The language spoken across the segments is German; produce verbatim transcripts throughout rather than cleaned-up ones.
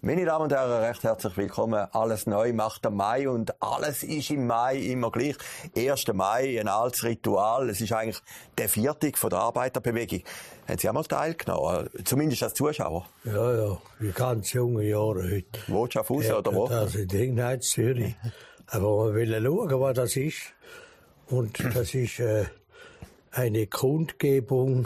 Meine Damen und Herren, recht herzlich willkommen. Alles neu macht der Mai und alles ist im Mai immer gleich. erster Mai, ein altes Ritual. Es ist eigentlich der Viertag von der Arbeiterbewegung. Haben Sie auch mal teilgenommen? Zumindest als Zuschauer? Ja, ja, wie ganz junge Jahre heute. Wo, Schaffhausen ja, oder wo? Das in Dingnheim, Zürich. Aber wir wollen schauen, was das ist. Und das ist äh, eine Kundgebung,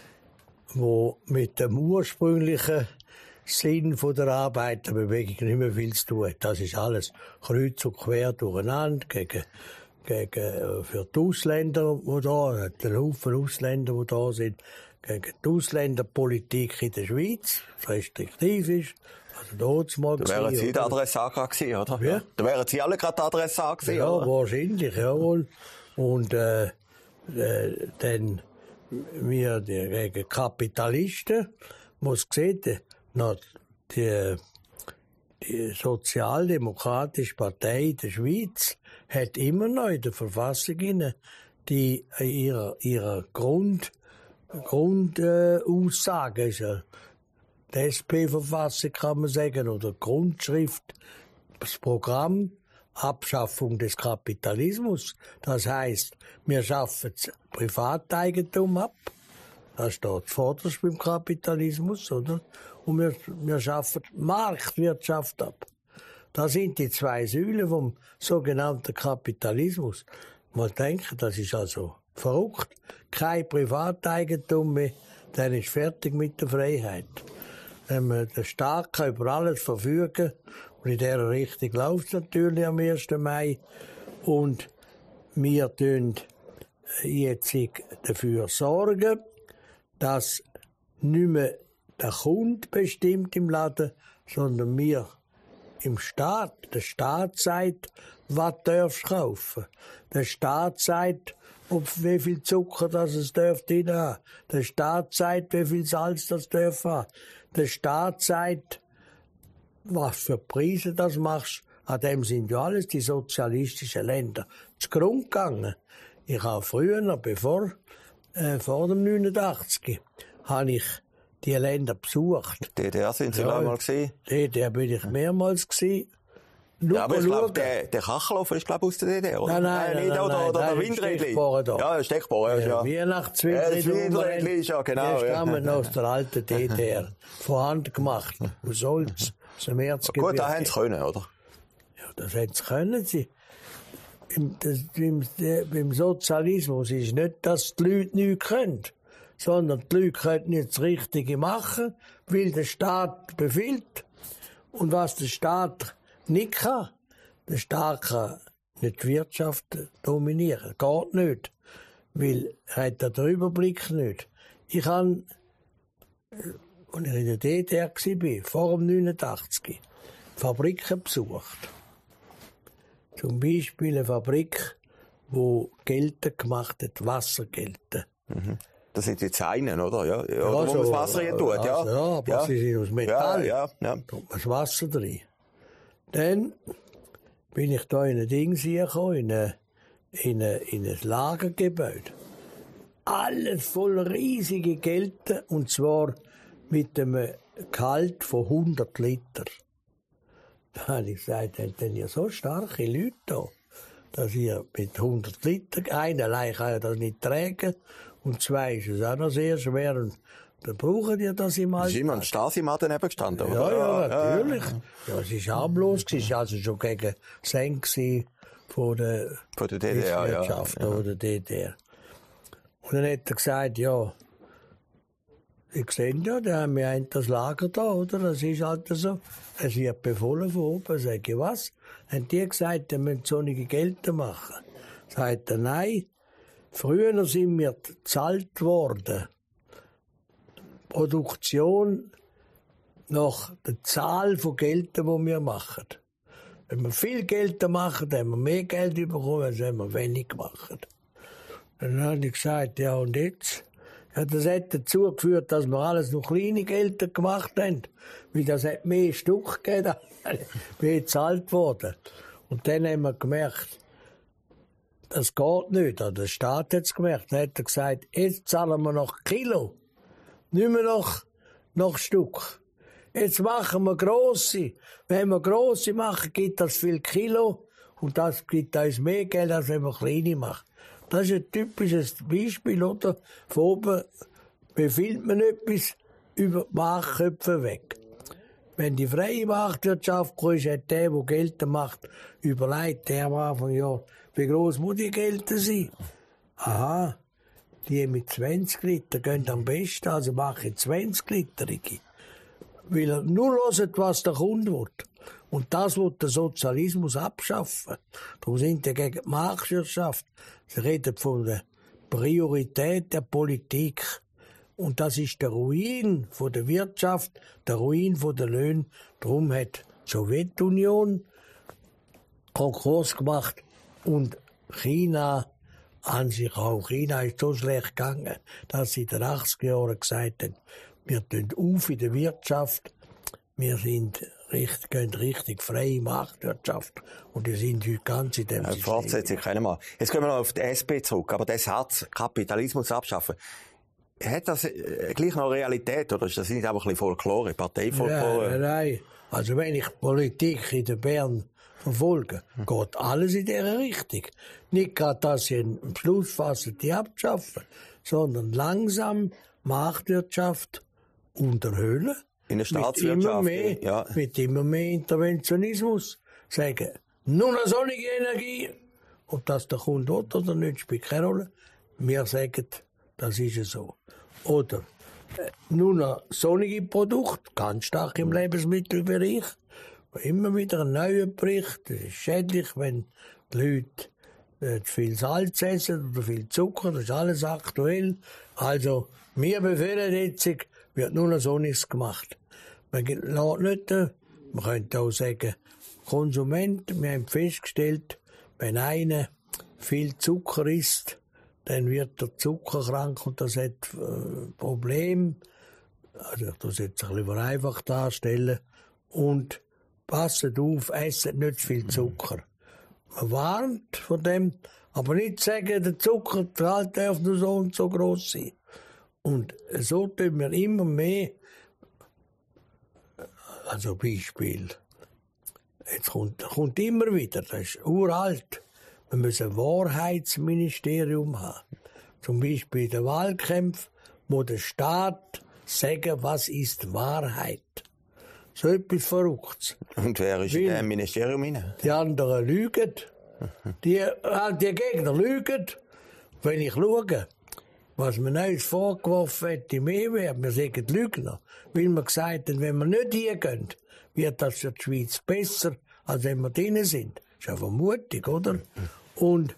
die mit dem ursprünglichen Sinn von der Arbeiterbewegung nicht mehr viel zu tun hat. Das ist alles kreuz und quer durcheinander gegen, gegen, für die Ausländer, die da, den Haufen Ausländer, die da sind, gegen die Ausländerpolitik in der Schweiz, die restriktiv ist. Also da mal da wären Sie der Adressat gewesen, oder? Ja. Da wären Sie alle gerade der Adressat gewesen, ja, oder? wahrscheinlich, jawohl. Und äh, äh, dann wir die, gegen Kapitalisten, muss sehen, noch die, die Sozialdemokratische Partei der Schweiz hat immer noch in der Verfassung inne die ihrer ihrer Grund Grundaussage äh, ist ja die S P-Verfassung, kann man sagen, oder Grundschrift, das Programm Abschaffung des Kapitalismus. Das heisst, wir schaffen das Privateigentum ab. Das steht vorderst beim Kapitalismus, oder? Und wir, wir schaffen Marktwirtschaft ab. Das sind die zwei Säulen vom sogenannten Kapitalismus. Man denkt, das ist also verrückt. Kein Privateigentum mehr, dann ist fertig mit der Freiheit. Wenn wir der Staat kann über alles verfügen, und in dieser Richtung läuft es natürlich am ersten Mai, und wir tun jetzt dafür sorgen, dass nicht mehr der Kunde bestimmt im Laden, sondern wir im Staat. Der Staat sagt, was darfst du kaufen. Der Staat sagt, ob wie viel Zucker das es darf drin haben. Der Staat sagt, wie viel Salz das darf haben. Der Staat sagt, was für Preise das machst. An dem sind ja alles die sozialistischen Länder zugrunde gegangen. Ich habe früher, bevor, äh, vor dem neunundachtzig, habe ich die Länder besucht. D D R sind Sie ja, mal gesehen? D D R bin ich mehrmals gewesen. Ja, aber ich glaube, der, der Kachelhofer ist, glaube ich, aus der D D R, oder? Nein, nein, nein, nicht, nein, oder, nein, oder nein, der Windrädli. Da. Ja, der Steckbohrer, ja. ja. Weihnachtswindrädli. Ja, das Windrädli ist ja, genau. Die ja. stammen aus der alten D D R. Von Hand gemacht. Aus Holz. Aus dem Erzgebirge. Gut, da haben sie können, oder? Ja, das hätten sie können. Sie. Im, das, beim, beim Sozialismus ist nicht, dass die Leute nichts können, sondern die Leute können nicht das Richtige machen, weil der Staat befiehlt. Und was der Staat nicht kann, der Staat kann nicht die Wirtschaft dominieren. Geht nicht. Weil er hat den Überblick nicht. Ich habe, als ich in der D D R war, vor dem neunundachtzig, Fabriken besucht. Zum Beispiel eine Fabrik, die Gelten gemacht hat, Wassergelten. Mhm. Das sind die Zeinen, oder? Ja, ja, ja oder so, wo man das Wasser hier tut, ja. Also, ja, aber ja. sie sind aus Metall. Ja, ja, ja. Da tut man das Wasser drin. Dann bin ich da in ein Ding gekommen, in ein, in ein, in ein Lagergebäude. Alles voll riesige Gelten, und zwar mit einem Gehalt von hundert Liter. Da habe ich gesagt, habt ihr ja so starke Leute da, dass ihr mit hundert Liter, einer allein kann ja das nicht tragen, und zwei ist es auch noch sehr schwer, und dann brauchen die das im Alltag. Ist immer ein Stasi-Mann daneben gestanden, ja, oder? Ja, ja, natürlich. Ja, es war harmlos, es war also schon gegen Senk von der, von der D D R, Wirtschaft ja, ja. oder D D R. Und dann hat er gesagt, ja, ich sehe ja, da haben wir ein das Lager da, oder? Das ist halt so. Es wird befohlen von oben. Sag ich, was? Haben die gesagt, die müssen solche Gelder machen? Sagt er, nein. Früher sind wir gezahlt worden. Produktion nach der Zahl von Geldern, die wir machen. Wenn wir viel Geld machen, dann haben wir mehr Geld bekommen, als wenn wir wenig machen. Dann habe ich gesagt, ja, und jetzt? Ja, das hat dazu geführt, dass wir alles noch kleine Gelder gemacht haben. Weil das hat mehr Stück gegeben, mehr gezahlt worden. Und dann haben wir gemerkt, das geht nicht. Der Staat hat es gemerkt. Dann hat er gesagt, jetzt zahlen wir noch Kilo. Nicht mehr noch, noch Stück. Jetzt machen wir grosse. Wenn wir grosse machen, gibt das viel Kilo. Und das gibt uns mehr Geld, als wenn wir kleine machen. Das ist ein typisches Beispiel, oder? Von oben befiehlt man etwas über die Marktköpfe weg. Wenn die freie Marktwirtschaft kommt, hat der, der Geld macht, überlegt, der am Anfang, ja, wie gross muss die Geld sein? Aha, die mit zwanzig Liter gehen am besten, also mache ich zwanzig Literige. Weil er nur hört, was der Kunde will. Und das will der Sozialismus abschaffen. Darum sind die gegen die Marktwirtschaft. Sie reden von der Priorität der Politik. Und das ist der Ruin von der Wirtschaft, der Ruin von der Löhne. Darum hat die Sowjetunion Konkurs gemacht und China an sich auch. China ist so schlecht gegangen, dass sie in den achtziger Jahren gesagt haben, wir tun auf in der Wirtschaft, wir sind richtig, gehen richtig freie Marktwirtschaft und die sind heute ganz in dem ja, System. Fortsetzung können wir. Jetzt kommen wir noch auf die S P zurück, aber das Herz Kapitalismus abschaffen. Hat das äh, gleich noch Realität, oder ist das nicht einfach ein bisschen Folklore, Parteifolklore? Nein, nein. Also wenn ich Politik in der Bern verfolge, geht alles in dieser Richtung. Nicht gerade, dass sie am Schluss fassen, die abschaffen, sondern langsam Marktwirtschaft unterhöhlen. In der Staatswirtschaft. Mit immer mehr, ja. mit immer mehr Interventionismus. Sagen, nur noch sonnige Energie. Und dass der Kunde will oder nicht, spielt keine Rolle. Wir sagen, das ist so. Oder äh, nur noch sonnige Produkte, ganz stark im Lebensmittelbereich. Immer wieder ein neuer Bericht. Es ist schädlich, wenn die Leute äh, zu viel Salz essen oder viel Zucker. Das ist alles aktuell. Also, wir befehlen jetzt, wird nur noch Sonniges gemacht. Man lässt nicht, äh, man könnte auch sagen, Konsument, wir haben festgestellt, wenn einer viel Zucker isst, dann wird der Zucker krank und das hat äh, Probleme. Also ich das jetzt ein bisschen vereinfacht darstellen. Und passet auf, esset nicht zu viel Zucker. Man warnt von dem, aber nicht sagen, der Zuckergehalt darf nur so und so gross sein. Und so tun wir immer mehr, also Beispiel, jetzt kommt, kommt immer wieder, das ist uralt, wir müssen ein Wahrheitsministerium haben. Zum Beispiel der Wahlkampf, wo der Staat sagen, was ist Wahrheit. So etwas Verrücktes. Und wer ist Weil in diesem Ministerium hinein? Die anderen lügen. Die, die Gegner lügen. Wenn ich schaue, was man uns vorgeworfen hat im E W, wir sagen Lügner. Weil wir gesagt haben, wenn wir nicht hingehen, wird das für die Schweiz besser, als wenn wir drinnen sind. Das ist ja vermutig, oder? Und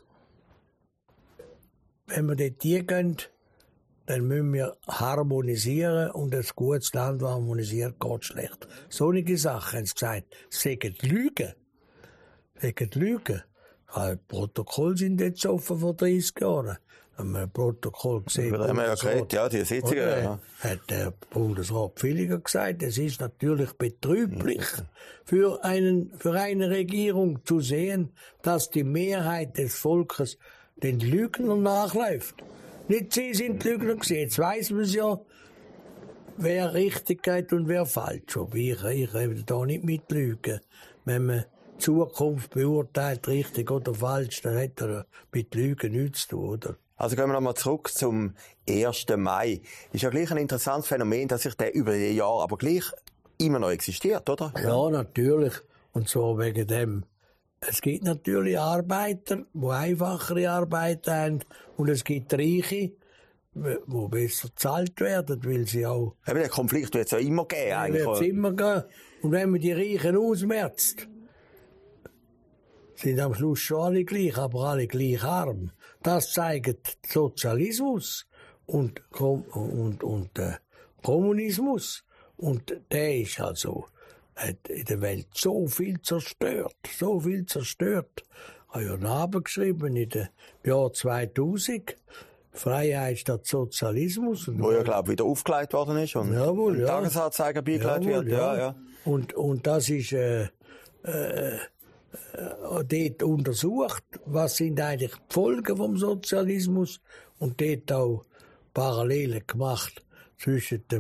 wenn wir dort hingehen, dann müssen wir harmonisieren und ein gutes Land, das harmonisiert, geht schlecht. Solche Sachen haben sie gesagt. Sie sagen Lügen. Sie sagen Lügen. Die Protokolle sind jetzt offen vor dreißig Jahren. Haben wir ein Protokoll gesehen. Da haben wir ja geredet, ja, die Sitzungen. Ja. Hat der Bundesrat Pfilliger gesagt, es ist natürlich betrüblich für, einen, für eine Regierung zu sehen, dass die Mehrheit des Volkes den Lügnern nachläuft. Nicht sie sind Lügner gewesen. Jetzt weiss man ja, wer richtig geht und wer falsch. Aber ich, ich rede da nicht mit Lügen. Wenn man die Zukunft beurteilt, richtig oder falsch, dann hat er mit Lügen nichts zu tun, oder? Also gehen wir nochmal zurück zum ersten Mai. Ist ja gleich ein interessantes Phänomen, dass sich der über die Jahre aber gleich immer noch existiert, oder? Ja, natürlich. Und so wegen dem. Es gibt natürlich Arbeiter, die einfachere Arbeit haben, und es gibt Reiche, die besser bezahlt werden, weil sie auch... Eben, der Konflikt wird es ja immer geben, Ja, eigentlich. wird es immer geben. Und wenn man die Reichen ausmerzt, sind am Schluss schon alle gleich, aber alle gleich arm. Das zeigt Sozialismus und, und, und äh, Kommunismus. Und der ist also... hat in der Welt so viel zerstört, so viel zerstört. Ich habe ja einen Abend geschrieben in dem Jahr zweitausend, Freiheit statt Sozialismus. Wo ja, glaube ich, wieder aufgelegt worden ist und Jawohl, ja. Tagesanzeiger beigelegt Jawohl, wird. Ja, ja. ja. Und, und das ist äh, äh, dort untersucht, was sind eigentlich die Folgen vom Sozialismus, und dort auch Parallelen gemacht zwischen dem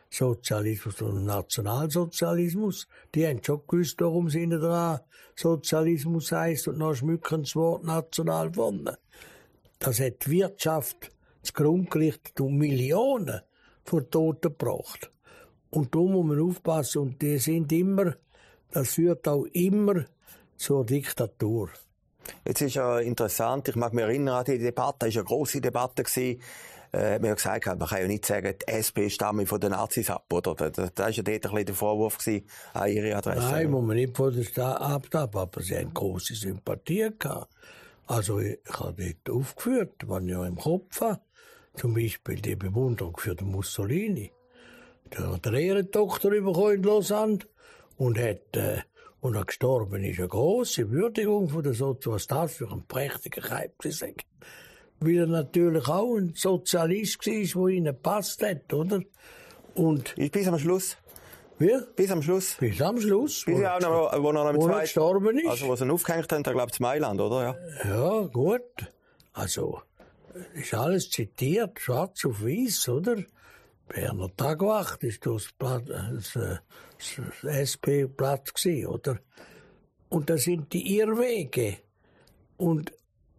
Sozialismus und Nationalsozialismus. Die haben schon gewusst, warum sie ihnen dran Sozialismus heisst und noch schmücken das Wort national vorne. Das hat die Wirtschaft zugrunde gerichtet und Millionen von Toten gebracht. Und da muss man aufpassen. Und die sind immer, das führt auch immer zur Diktatur. Jetzt ist ja interessant, ich mag mich erinnern an die Debatte, es war eine grosse Debatte gewesen. Äh, hat man ja gesagt, man kann ja nicht sagen, die S P stamme von den Nazis ab, oder? Da, da, da war ja dort ein bisschen der Vorwurf gewesen an ihre Adresse. Nein, muss man nicht von der Stadt ab, aber sie haben grosse Sympathie gehabt. Also, ich, ich habe dort aufgeführt, was ich ja im Kopf habe. Zum Beispiel die Bewunderung für den Mussolini. Der hat eine Ehrentochter bekommen in Lausanne und hat, äh, und er gestorben ist, eine grosse Würdigung von der Sozialismus, was das für ein prächtiger Kaib war. Weil er natürlich auch ein Sozialist war, der ihnen gepasst hat, oder? Und bis am Schluss? Wie? Bis am Schluss? Bis am Schluss. Bis auch noch, wo er noch zwei, gestorben ist. Also, wo sie ihn aufgehängt haben, da glaube ich, in Mailand, oder? Ja. Ja, gut. Also, ist alles zitiert, schwarz auf weiß, oder? Berner Tagwacht ist das, Blatt, das, das S P-Blatt gewesen, oder? Und das sind die Irrwege. Und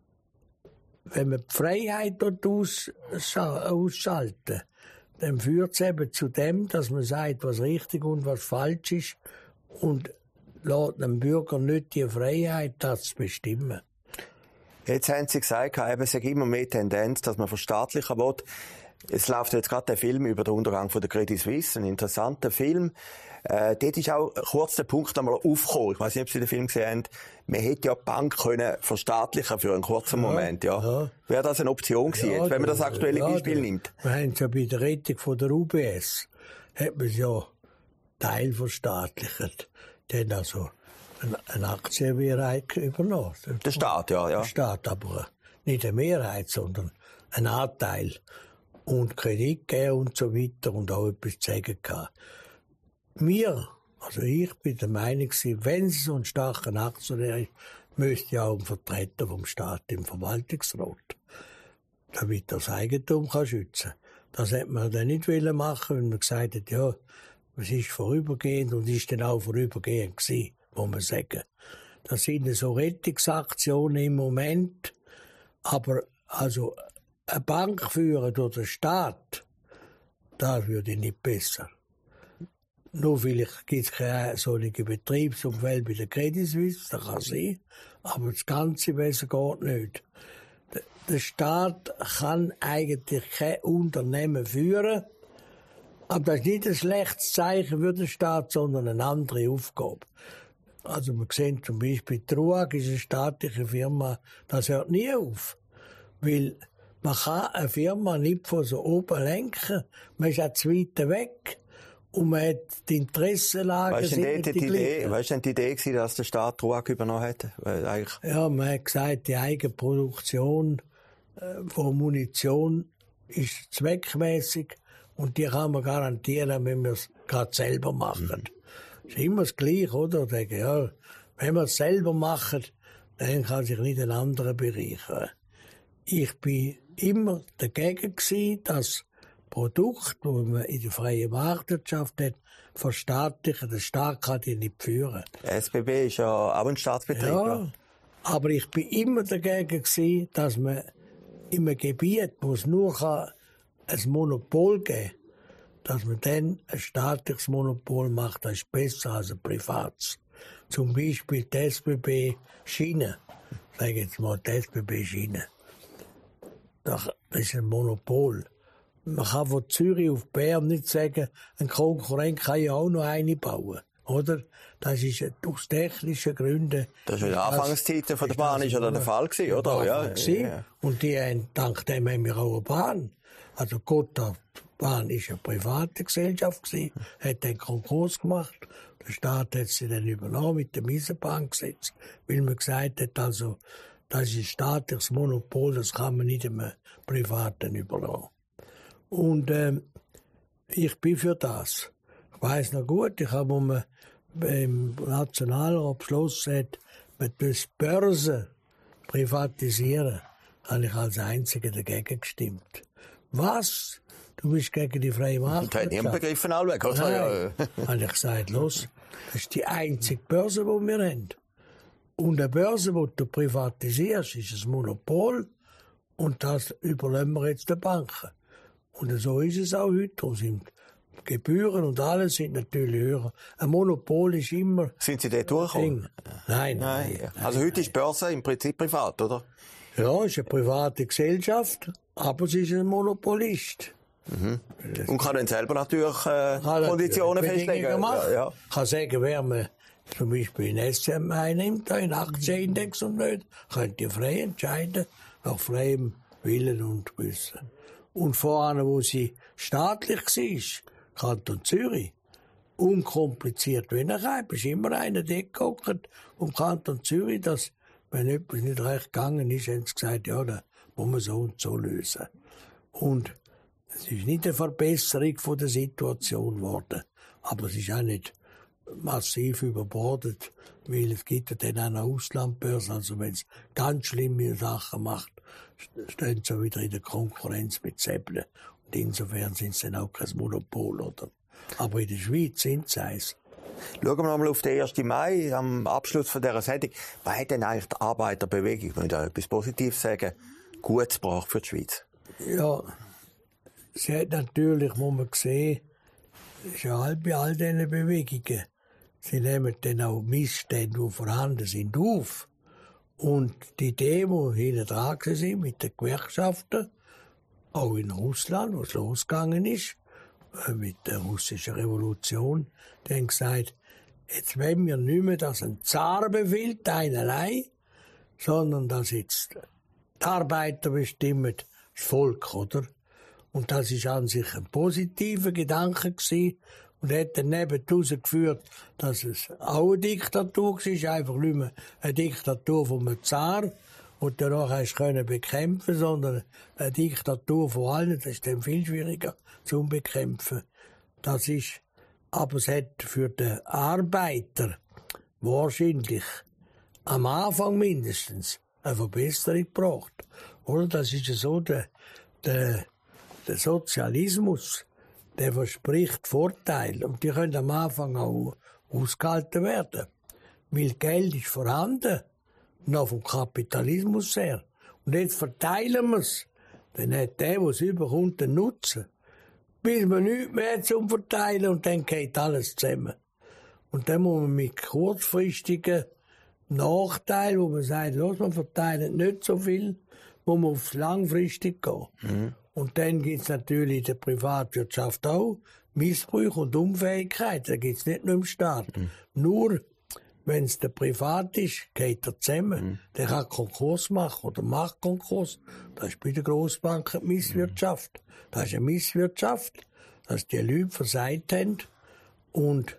wenn man die Freiheit dort aus, ausschalten, dann führt es eben zu dem, dass man sagt, was richtig und was falsch ist und lässt dem Bürger nicht die Freiheit, das zu bestimmen. Jetzt haben Sie gesagt, eben, es gibt immer mehr Tendenz, dass man verstaatlichen will. Es läuft jetzt gerade der Film über den Untergang von der Credit Suisse, ein interessanter Film. Äh, dort ist auch kurz der Punkt einmal aufgekommen. Ich weiss nicht, ob Sie den Film gesehen haben. Man hätte ja die Bank können verstaatlichen für einen kurzen Moment, ja. ja. Wäre das eine Option gewesen, ja, jetzt, wenn man das aktuelle ja, Beispiel ja, nimmt? Wir haben es ja bei der Rettung von der U B S, hat man es ja teilverstaatlicht. Dann also eine Aktienmehrheit übernommen. Der Staat, ja, ja. Der Staat, aber nicht eine Mehrheit, sondern ein Anteil. Und Kredit geben und so weiter und auch etwas zu sagen gehabt. Wir, also ich bin der Meinung, wenn es so einen starken Aktionär ist, müsste ja auch ein Vertreter vom Staat im Verwaltungsrat, damit er das Eigentum kann schützen kann. Das hätte man dann nicht machen wollen, wenn man gesagt hat, ja, es ist vorübergehend und ist dann auch vorübergehend gewesen, muss man sagen. Das sind so Rettungsaktionen im Moment, aber also eine Bank führen durch den Staat, das würde nicht besser. Nur vielleicht gibt es keine solche Betriebsumfeld bei der Credit Suisse, das kann sein, aber das ganze Wesen geht nicht. Der Staat kann eigentlich kein Unternehmen führen, aber das ist nicht ein schlechtes Zeichen für den Staat, sondern eine andere Aufgabe. Also wir sehen zum Beispiel, die Truag ist eine staatliche Firma, das hört nie auf, weil man kann eine Firma nicht von so oben lenken, man ist auch zu weit weg. Und man hat die Interessenlage... Weißt du denn die, die Idee, weißt du denn die Idee gewesen, dass der Staat Truag übernommen hat? Weil ja, man hat gesagt, die Eigenproduktion äh, von Munition ist zweckmäßig und die kann man garantieren, wenn wir es gerade selber machen. Mhm. Das ist immer das Gleiche, oder? Ich denke, ja, wenn wir es selber machen, dann kann sich nicht ein anderer bereichern. Ich bin immer dagegen gewesen, dass Produkt, das man in der freien Marktwirtschaft hat, verstaatlichen. Der Staat kann die nicht führen. Der S B B ist ja auch ein Staatsbetrieb. Ja, aber ich bin immer dagegen gewesen, dass man in einem Gebiet, wo es nur ein Monopol geben kann, dass man dann ein staatliches Monopol macht, das ist besser als ein privates. Zum Beispiel die S B B Schiene. Ich sage jetzt mal die S B B Schiene. Das ist ein Monopol. Man kann von Zürich auf Bern nicht sagen, ein Konkurrent kann ja auch noch eine bauen, oder? Das ist aus technischen Gründen. Das war in den Anfangszeiten von der Bahn ist ja der Fall gewesen, oder? Ja, ja. Und die haben, dank dem haben wir auch eine Bahn. Also Gotthard Bahn war eine private Gesellschaft gewesen, hat den Konkurs gemacht. Der Staat hat sie dann übernommen mit dem Eisenbahngesetz, weil man gesagt hat, also, das ist ein staatliches Monopol, das kann man nicht einem Privaten überlassen. Und ähm, ich bin für das. Ich weiss noch gut, ich habe um, im Nationalrat beschlossen, man muss Börsen privatisieren, habe ich als Einziger dagegen gestimmt. Was du bist gegen die freie Marktwirtschaft. Das hat niemand begriffen, allweg, oder? Nein, habe ich gesagt, los, das ist die einzige Börse, die wir haben. Und eine Börse, die du privatisierst, ist ein Monopol. Und das überlassen wir jetzt den Banken. Und so ist es auch heute. Da sind Gebühren und alles sind natürlich höher. Ein Monopol ist immer... Sind Sie dort durchgekommen? Nein, nein, nein. nein. Also heute nein. ist die Börse im Prinzip privat, oder? Ja, es ist eine private Gesellschaft, aber sie ist ein Monopolist. Mhm. Und kann dann selber natürlich äh, Konditionen festlegen. Ja, ja. Kann sagen, wer man zum Beispiel in S M einnimmt, einen Aktienindex und nicht, könnt ihr frei entscheiden, nach freiem Willen und Wissen. Und vorne, wo sie staatlich war, Kanton Zürich, unkompliziert wie ein Reib, ist immer einer dort gehockt um Kanton Zürich, dass, wenn etwas nicht recht gegangen ist, haben sie gesagt, ja, da muss man so und so lösen. Und es ist nicht eine Verbesserung von der Situation geworden, aber es ist auch nicht massiv überbordet, weil es gibt ja dann auch eine Auslandbörse, also wenn es ganz schlimme Sachen macht, stehen sie wieder in der Konkurrenz mit Säbeln. Und insofern sind sie dann auch kein Monopol, oder? Aber in der Schweiz sind sie eins. Schauen wir nochmal auf den ersten Mai, am Abschluss von dieser Sendung. Was hat denn eigentlich die Arbeiterbewegung, ich möchte auch etwas Positives sagen, gut gebracht für die Schweiz? Ja, sie hat natürlich, muss man sehen, ist ja halt bei all diesen Bewegungen. Sie nehmen dann auch Missstände, die vorhanden sind, auf. Und die Demo hinten dran sind mit den Gewerkschaften, auch in Russland, wo es losgegangen ist, mit der russischen Revolution, die haben gesagt, jetzt wollen wir nicht mehr, dass ein Zar befiehlt, einerlei, sondern dass jetzt die Arbeiter bestimmen, das Volk, oder? Und das ist an sich ein positiver Gedanke gewesen und hat dann neben herausgeführt, dass es auch eine Diktatur war, einfach nicht mehr eine Diktatur von einem Zar, und danach hast du können bekämpfen, sondern eine Diktatur von allen, das ist dann viel schwieriger zu bekämpfen. Das ist, aber es hat für den Arbeiter wahrscheinlich am Anfang mindestens eine Verbesserung gebracht. Oder? Das ist ja so, der, der, der Sozialismus, der verspricht Vorteile und die können am Anfang auch ausgehalten werden. Weil Geld ist vorhanden, noch vom Kapitalismus her. Und jetzt verteilen wir es. Dann hat der, der es überkommt, den Nutzen. Bis man nichts mehr zum Verteilen und dann geht alles zusammen. Und dann muss man mit kurzfristigen Nachteilen, wo man sagt, los, man verteilt nicht so viel, muss man aufs langfristig gehen. Mhm. Und dann gibt es natürlich in der Privatwirtschaft auch Missbrauch und Unfähigkeit. Da gibt es nicht nur im Staat. Mhm. Nur, wenn es der Privat ist, geht er zusammen. Mhm. Der kann Konkurs machen oder macht Konkurs. Das ist bei der Grossbank die Misswirtschaft. Mhm. Das ist eine Misswirtschaft, dass die Leute versagt haben und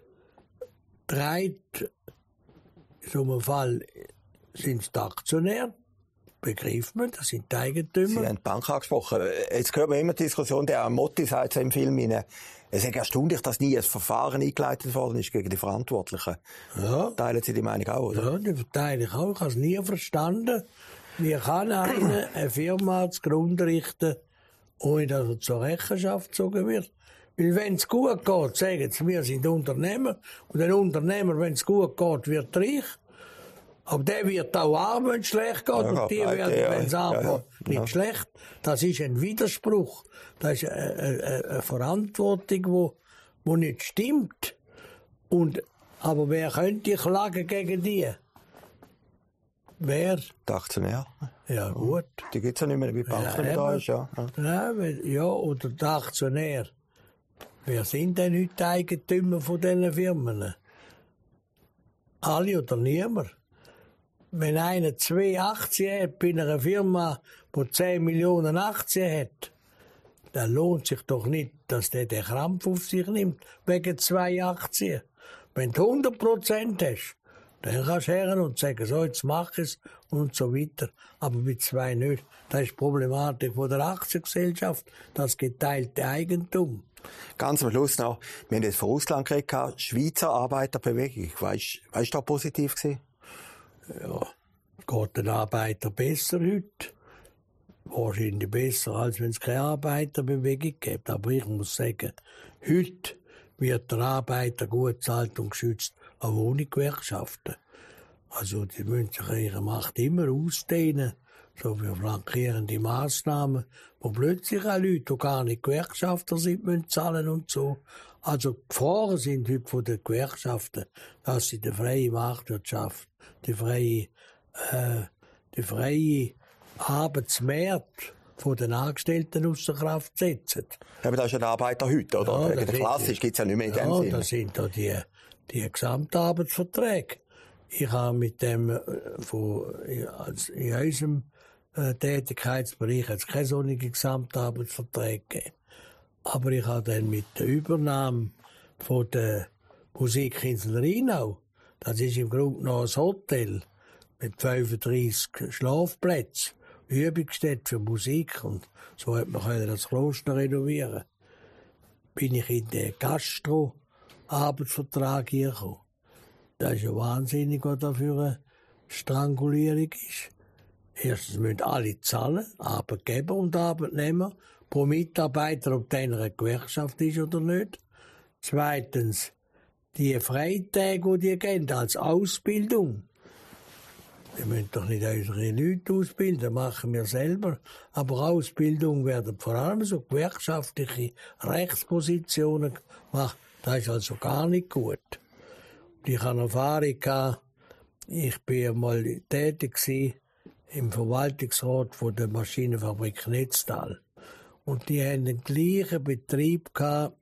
treibt, in so einem Fall sind es die Aktionäre. Begreift man, das sind die Eigentümer. Sie haben die Bank angesprochen. Jetzt hört man immer die Diskussion, der Motti sagt im Film, es ist erstaunlich, dass nie ein Verfahren eingeleitet worden ist gegen die Verantwortlichen. Ja. Teilen Sie die Meinung auch, oder? Ja, die teile ich auch. Ich habe es nie verstanden. Wie kann einer eine Firma zu Grund richten, ohne dass er zur Rechenschaft gezogen wird? Weil wenn es gut geht, sagen sie, wir sind Unternehmer. Und ein Unternehmer, wenn es gut geht, wird reich. Aber der wird auch arm, wenn es schlecht geht, ja, und die pleite, werden, wenn es arm ja, geht, nicht ja. schlecht. Das ist ein Widerspruch. Das ist eine, eine, eine Verantwortung, wo, wo nicht stimmt. Und, aber wer könnte klagen gegen die? Wer? Die Aktionäre. Ja, gut. Die gibt es ja nicht mehr, wie die Bank ja, da ist, ja. Ja. ja, oder die Aktionäre. Wer sind denn heute die Eigentümer von diesen Firmen? Alle oder niemand? Wenn einer zwei Aktien hat bei einer Firma, die zehn Millionen Aktien hat, dann lohnt sich doch nicht, dass der den Krampf auf sich nimmt, wegen zwei Aktien. Wenn du hundert Prozent hast, dann kannst du her und sagen, so, jetzt mach es und so weiter. Aber bei zwei nicht. Das ist die Problematik von der Aktiengesellschaft, das geteilte Eigentum. Ganz am Schluss noch, wir haben jetzt von Russland geredet, Schweizer Arbeiterbewegung. Was war da positiv gewesen? Ja, geht den Arbeiter besser heute. wahrscheinlich besser, als wenn es keine Arbeiterbewegung gibt. Aber ich muss sagen, heute wird der Arbeiter gut bezahlt und geschützt, aber ohne Gewerkschaften. Also die müssen sich ihre Macht immer ausdehnen, so wie flankierende Massnahmen, wo plötzlich auch Leute, die gar nicht Gewerkschafter sind, müssen zahlen und so. Also die Gefahren sind heute von den Gewerkschaften, dass sie die freie Marktwirtschaft, die freie, äh, die freie Arbeitsmarkt von den Angestellten außer Kraft setzen. Ja, aber das ist ja der Arbeiter heute, oder? Ja, der Klassisch gibt es ja nicht mehr in dem ja, Sinne. das sind da die, die Gesamtarbeitsverträge. Ich habe mit dem, äh, von, als in unserem äh, Tätigkeitsbereich jetzt keine solche Gesamtarbeitsverträge gegeben. Aber ich habe dann mit der Übernahme von der Musikinsel Rheinau, das ist im Grunde noch ein Hotel mit fünfunddreissig Schlafplätzen, Übungsstätte für Musik, und so hat man das Kloster renovieren. Bin ich in den Gastro-Arbeitsvertrag hier gekommen. Das ist ja wahnsinnig, was da für eine Strangulierung ist. Erstens müssen alle zahlen, Arbeitgeber und Arbeitnehmer, pro Mitarbeiter, ob der eine Gewerkschaft ist oder nicht. Zweitens, die Freitage, die die geben, als Ausbildung. Wir müssen doch nicht unsere Leute ausbilden, das machen wir selber. Aber Ausbildung werden vor allem so gewerkschaftliche Rechtspositionen gemacht. Das ist also gar nicht gut. Ich hatte Erfahrung gehabt, ich war mal tätig im Verwaltungsrat von der Maschinenfabrik Netztal. Und die haben den gleichen Betrieb gehabt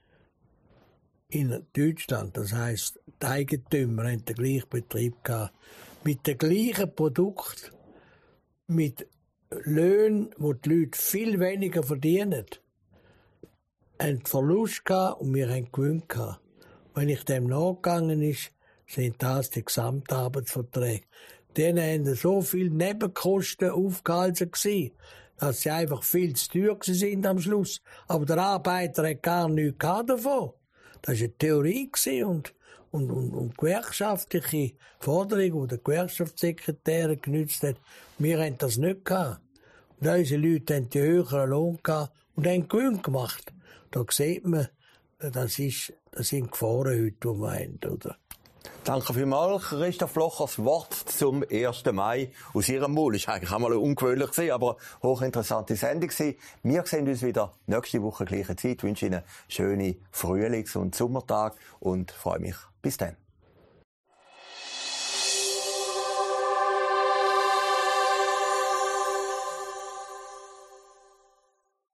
in Deutschland. Das heisst, die Eigentümer haben den gleichen Betrieb gehabt. Mit dem gleichen Produkt, mit Löhnen, wo die Leute viel weniger verdienen, haben Verlust gehabt und wir haben Gewinn gehabt. Wenn ich dem nachgegangen ist, sind das die Gesamtarbeitsverträge. Denen haben so viele Nebenkosten aufgehalten gewesen, dass sie einfach viel zu teuer sind am Schluss. Aber der Arbeiter hat gar nichts davon. Das war eine Theorie und, und, und, und gewerkschaftliche Forderungen, die der Gewerkschaftssekretär genützt hat. Wir haben das nicht gehabt. Und unsere Leute haben die höheren Lohn gehabt und haben Gewinn gemacht. Da sieht man, das, ist, das sind Gefahren heute, die wir haben, oder? Danke vielmals, Christoph Locher. Das Wort zum ersten Mai aus Ihrem Mund. Das war eigentlich auch mal ungewöhnlich, aber eine hochinteressante Sendung. Wir sehen uns wieder nächste Woche gleiche Zeit. Ich wünsche Ihnen schöne Frühlings- und Sommertage und freue mich. Bis dann.